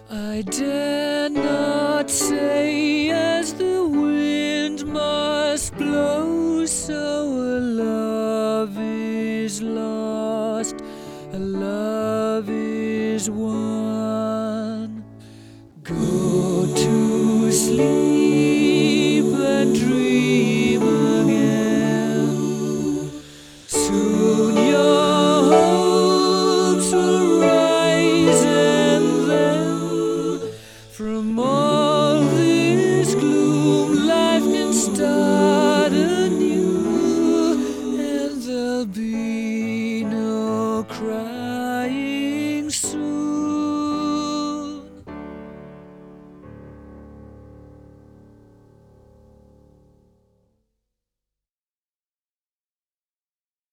I dare not say as the wind must blow, so a love is lost, a love is won.